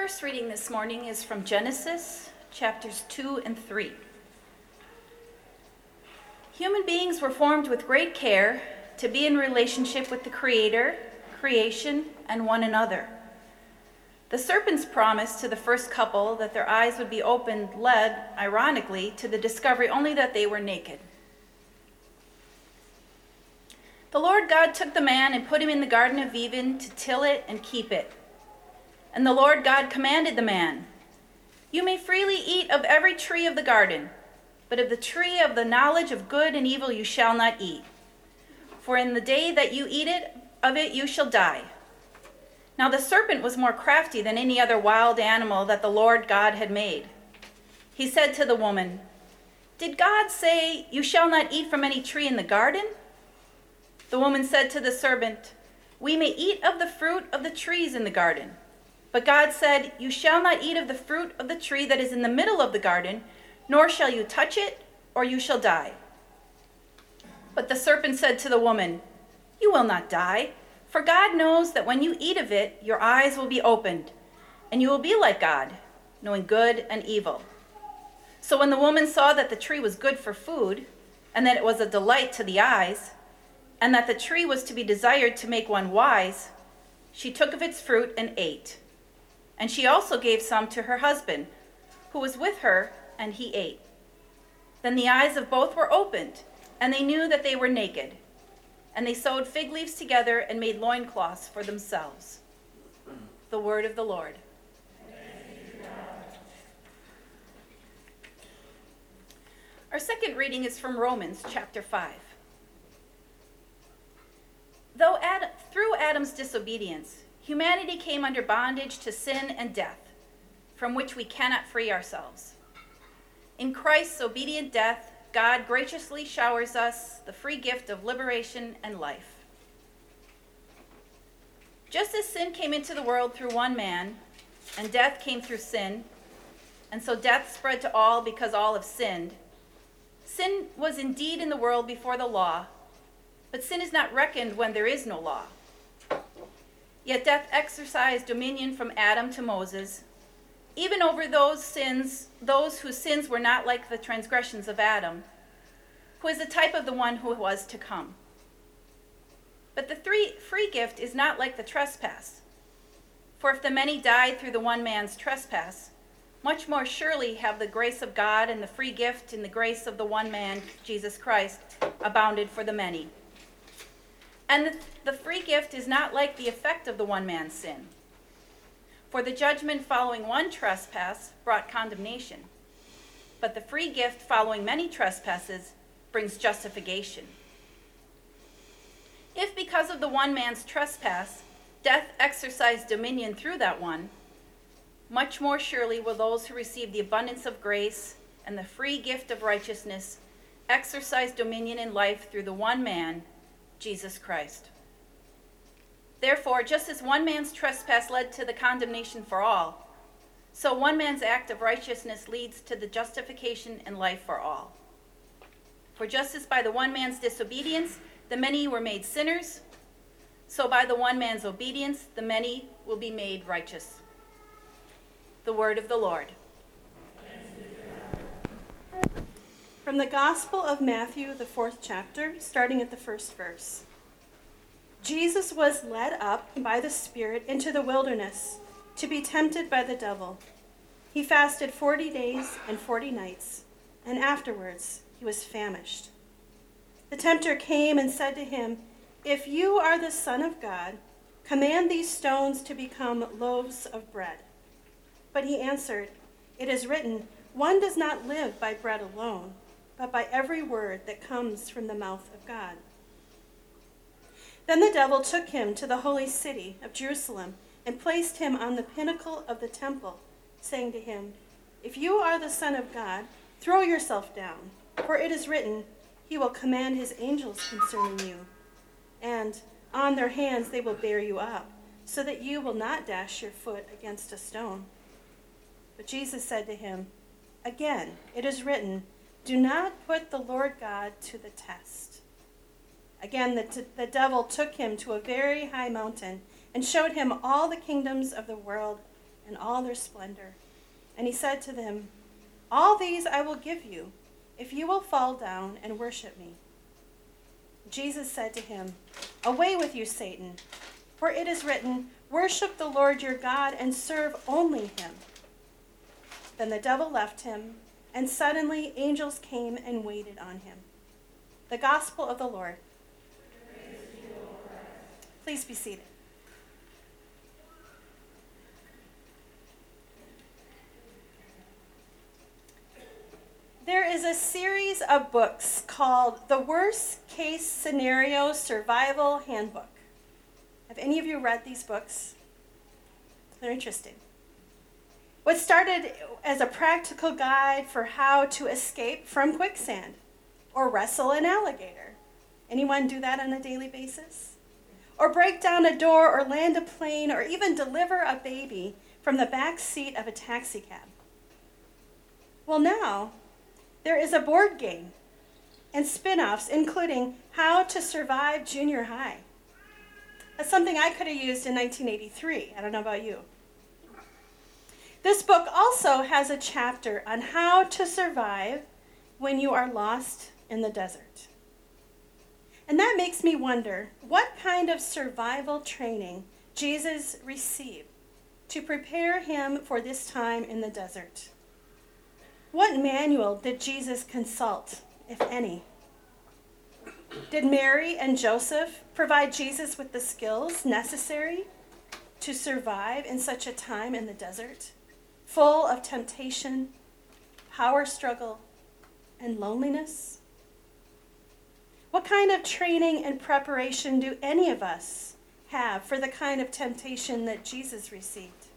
first reading this morning is from Genesis, chapters 2 and 3. Human beings were formed with great care to be in relationship with the Creator, creation, and one another. The serpent's promise to the first couple that their eyes would be opened led, ironically, to the discovery only that they were naked. The Lord God took the man and put him in the Garden of Eden to till it and keep it. And the Lord God commanded the man, "You may freely eat of every tree of the garden, but of the tree of the knowledge of good and evil you shall not eat. For in the day that you eat of it you shall die." Now the serpent was more crafty than any other wild animal that the Lord God had made. He said to the woman, "Did God say, 'You shall not eat from any tree in the garden'?" The woman said to the serpent, "We may eat of the fruit of the trees in the garden. But God said, 'You shall not eat of the fruit of the tree that is in the middle of the garden, nor shall you touch it, or you shall die.' But the serpent said to the woman, 'You will not die, for God knows that when you eat of it, your eyes will be opened, and you will be like God, knowing good and evil.' So when the woman saw that the tree was good for food, and that it was a delight to the eyes, and that the tree was to be desired to make one wise, she took of its fruit and ate. And she also gave some to her husband, who was with her, and he ate. Then the eyes of both were opened, and they knew that they were naked. And they sewed fig leaves together and made loincloths for themselves." The word of the Lord. Our second reading is from Romans chapter 5. Through Adam's disobedience, humanity came under bondage to sin and death, from which we cannot free ourselves. In Christ's obedient death, God graciously showers us the free gift of liberation and life. Just as sin came into the world through one man, and death came through sin, and so death spread to all because all have sinned. Sin was indeed in the world before the law, but sin is not reckoned when there is no law. Yet death exercised dominion from Adam to Moses, even over those whose sins were not like the transgressions of Adam, who is a type of the one who was to come. But the free gift is not like the trespass. For if the many died through the one man's trespass, much more surely have the grace of God and the free gift in the grace of the one man, Jesus Christ, abounded for the many. And the free gift is not like the effect of the one man's sin. For the judgment following one trespass brought condemnation, but the free gift following many trespasses brings justification. If because of the one man's trespass, death exercised dominion through that one, much more surely will those who receive the abundance of grace and the free gift of righteousness exercise dominion in life through the one man, Jesus Christ. Therefore, just as one man's trespass led to the condemnation for all, so one man's act of righteousness leads to the justification and life for all. For just as by the one man's disobedience the many were made sinners, so by the one man's obedience the many will be made righteous. The word of the Lord. From the Gospel of Matthew, the 4th chapter, starting at the first verse. Jesus was led up by the Spirit into the wilderness to be tempted by the devil. He fasted 40 days and 40 nights, and afterwards he was famished. The tempter came and said to him, "If you are the Son of God, command these stones to become loaves of bread." But he answered, "It is written, 'One does not live by bread alone, but by every word that comes from the mouth of God.'" Then the devil took him to the holy city of Jerusalem and placed him on the pinnacle of the temple, saying to him, "If you are the Son of God, throw yourself down, for it is written, 'He will command his angels concerning you, and on their hands they will bear you up, so that you will not dash your foot against a stone.'" But Jesus said to him, "Again, it is written, 'Do not put the Lord God to the test.'" Again, the devil took him to a very high mountain and showed him all the kingdoms of the world and all their splendor. And he said to them, "All these I will give you, if you will fall down and worship me." Jesus said to him, "Away with you, Satan, for it is written, 'Worship the Lord your God and serve only him.'" Then the devil left him, and suddenly angels came and waited on him. The gospel of the Lord. Please be seated. There is a series of books called The Worst Case Scenario Survival Handbook. Have any of you read these books? They're interesting. What started as a practical guide for how to escape from quicksand or wrestle an alligator. Anyone do that on a daily basis? Or break down a door or land a plane or even deliver a baby from the back seat of a taxi cab. Well, now there is a board game and spin-offs including How to Survive Junior High. That's something I could have used in 1983. I don't know about you. This book also has a chapter on how to survive when you are lost in the desert. And that makes me wonder what kind of survival training Jesus received to prepare him for this time in the desert. What manual did Jesus consult, if any? Did Mary and Joseph provide Jesus with the skills necessary to survive in such a time in the desert, full of temptation, power struggle, and loneliness? What kind of training and preparation do any of us have for the kind of temptation that Jesus received?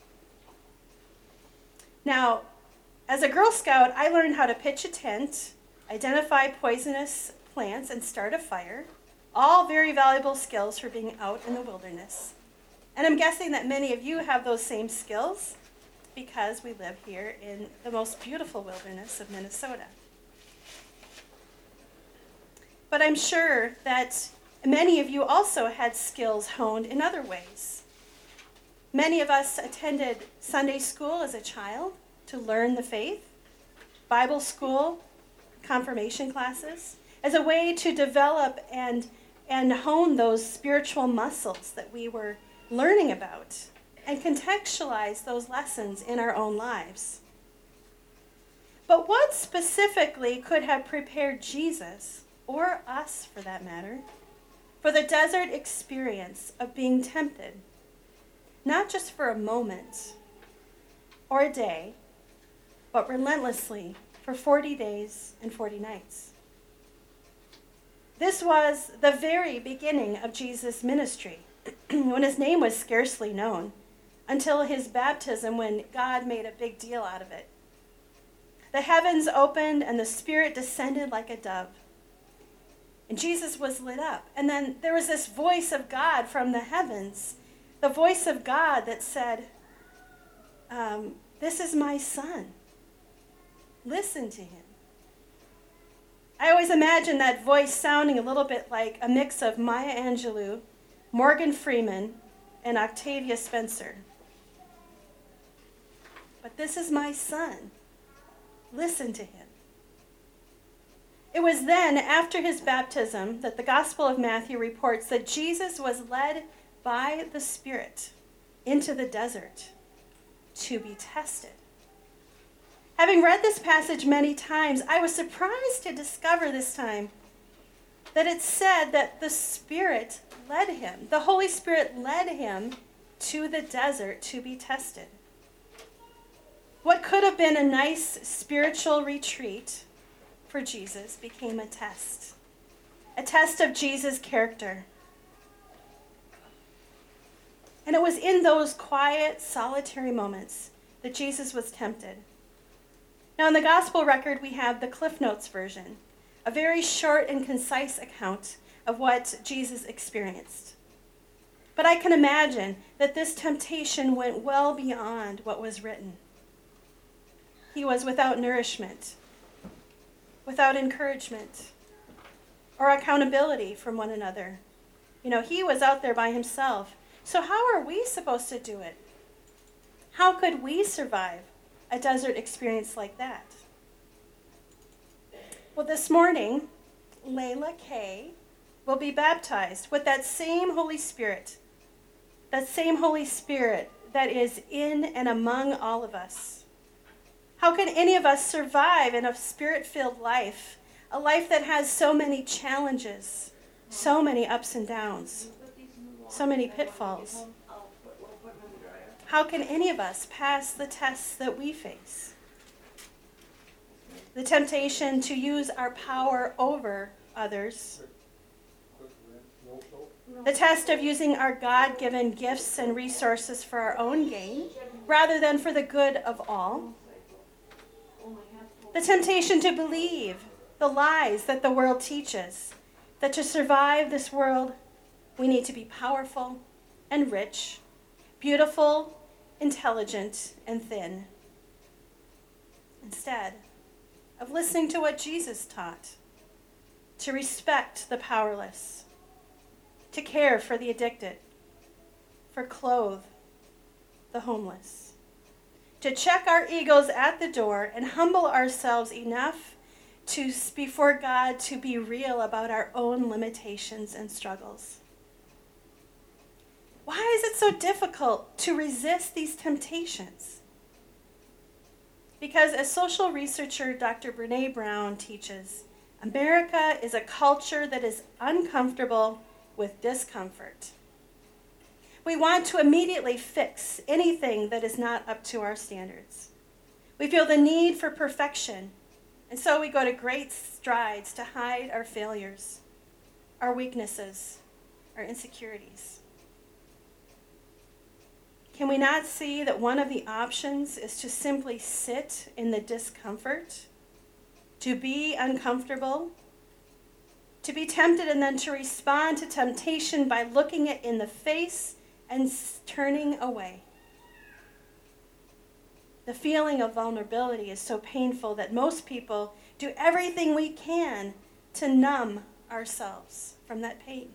Now, as a Girl Scout, I learned how to pitch a tent, identify poisonous plants, and start a fire. All very valuable skills for being out in the wilderness. And I'm guessing that many of you have those same skills because we live here in the most beautiful wilderness of Minnesota. But I'm sure that many of you also had skills honed in other ways. Many of us attended Sunday school as a child to learn the faith, Bible school, confirmation classes, as a way to develop and hone those spiritual muscles that we were learning about and contextualize those lessons in our own lives. But what specifically could have prepared Jesus, or us for that matter, for the desert experience of being tempted, not just for a moment or a day, but relentlessly for 40 days and 40 nights? This was the very beginning of Jesus' ministry, when his name was scarcely known, until his baptism, when God made a big deal out of it. The heavens opened and the Spirit descended like a dove. And Jesus was lit up. And then there was this voice of God from the heavens, the voice of God that said, "This is my son. Listen to him." I always imagine that voice sounding a little bit like a mix of Maya Angelou, Morgan Freeman, and Octavia Spencer. "But this is my son. Listen to him." It was then, after his baptism, that the Gospel of Matthew reports that Jesus was led by the Spirit into the desert to be tested. Having read this passage many times, I was surprised to discover this time that it said that the Spirit led him. The Holy Spirit led him to the desert to be tested. What could have been a nice spiritual retreat for Jesus became a test of Jesus' character. And it was in those quiet, solitary moments that Jesus was tempted. Now, in the gospel record, we have the Cliff Notes version, a very short and concise account of what Jesus experienced. But I can imagine that this temptation went well beyond what was written. He was without nourishment, without encouragement, or accountability from one another. He was out there by himself. So how are we supposed to do it? How could we survive a desert experience like that? Well, this morning, Layla Kay will be baptized with that same Holy Spirit that is in and among all of us. How can any of us survive in a spirit-filled life, a life that has so many challenges, so many ups and downs, so many pitfalls? How can any of us pass the tests that we face? The temptation to use our power over others. The test of using our God-given gifts and resources for our own gain, rather than for the good of all. The temptation to believe the lies that the world teaches, that to survive this world, we need to be powerful and rich, beautiful, intelligent, and thin. Instead of listening to what Jesus taught, to respect the powerless, to care for the addicted, for clothe the homeless, to check our egos at the door and humble ourselves enough to before God to be real about our own limitations and struggles. Why is it so difficult to resist these temptations? Because as social researcher Dr. Brene Brown teaches, America is a culture that is uncomfortable with discomfort. We want to immediately fix anything that is not up to our standards. We feel the need for perfection, and so we go to great strides to hide our failures, our weaknesses, our insecurities. Can we not see that one of the options is to simply sit in the discomfort, to be uncomfortable, to be tempted and then to respond to temptation by looking it in the face and turning away? The feeling of vulnerability is so painful that most people do everything we can to numb ourselves from that pain.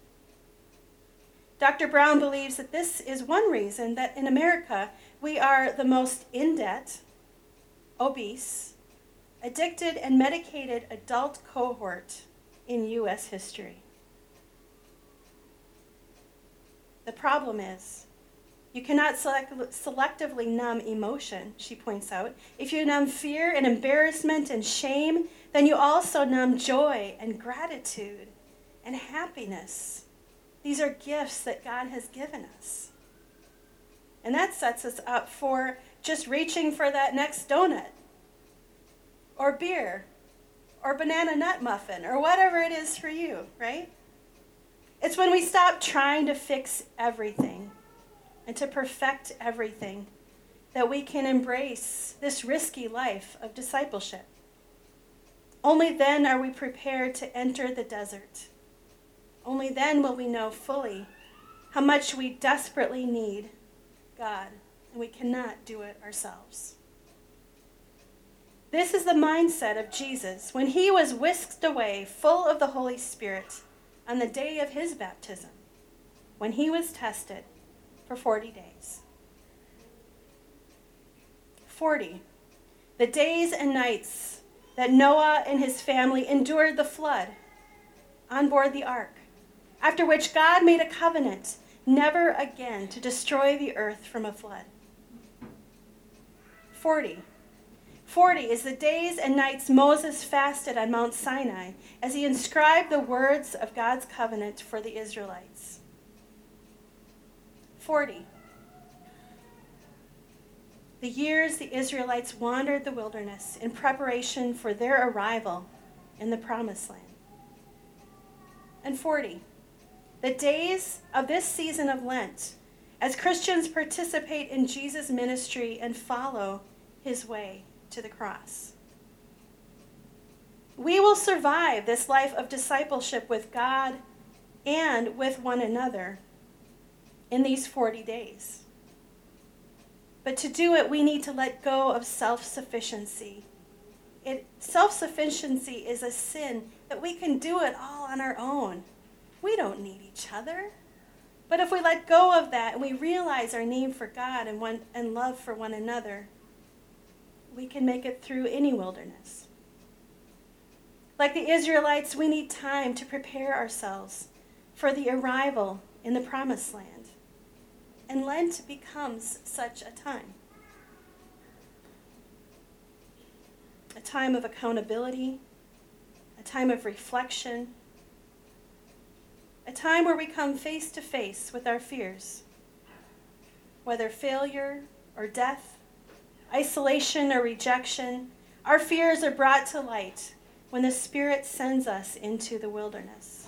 Dr. Brown believes that this is one reason that in America we are the most in debt, obese, addicted, and medicated adult cohort in U.S. history. The problem is, you cannot selectively numb emotion, she points out. If you numb fear and embarrassment and shame, then you also numb joy and gratitude and happiness. These are gifts that God has given us. And that sets us up for just reaching for that next donut or beer or banana nut muffin or whatever it is for you, right? It's when we stop trying to fix everything and to perfect everything that we can embrace this risky life of discipleship. Only then are we prepared to enter the desert. Only then will we know fully how much we desperately need God, and we cannot do it ourselves. This is the mindset of Jesus when he was whisked away full of the Holy Spirit on the day of his baptism, when he was tested for 40 days. 40, the days and nights that Noah and his family endured the flood on board the ark, after which God made a covenant never again to destroy the earth from a flood. 40 is the days and nights Moses fasted on Mount Sinai as he inscribed the words of God's covenant for the Israelites. 40, the years the Israelites wandered the wilderness in preparation for their arrival in the Promised Land. And 40, the days of this season of Lent as Christians participate in Jesus' ministry and follow his way to the cross. We will survive this life of discipleship with God and with one another in these 40 days. But to do it, we need to let go of self-sufficiency. Self-sufficiency is a sin that we can do it all on our own. We don't need each other. But if we let go of that and we realize our need for God and love for one another, we can make it through any wilderness. Like the Israelites, we need time to prepare ourselves for the arrival in the promised land. And Lent becomes such a time. A time of accountability, a time of reflection, a time where we come face to face with our fears, whether failure or death, isolation or rejection. Our fears are brought to light when the Spirit sends us into the wilderness.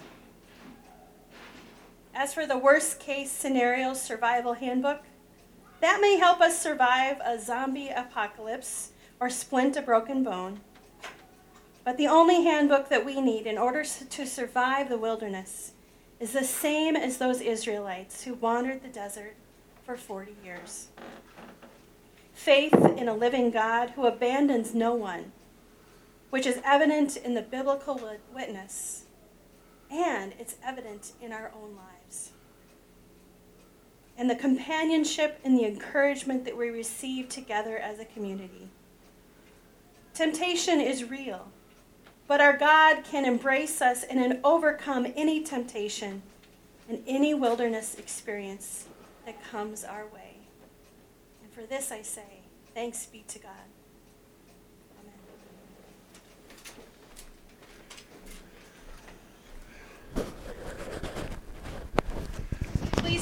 As for the worst case scenario survival handbook, that may help us survive a zombie apocalypse or splint a broken bone. But the only handbook that we need in order to survive the wilderness is the same as those Israelites who wandered the desert for 40 years. Faith in a living God who abandons no one, which is evident in the biblical witness, and it's evident in our own lives. And the companionship and the encouragement that we receive together as a community. Temptation is real, but our God can embrace us and overcome any temptation and any wilderness experience that comes our way. And for this I say, thanks be to God.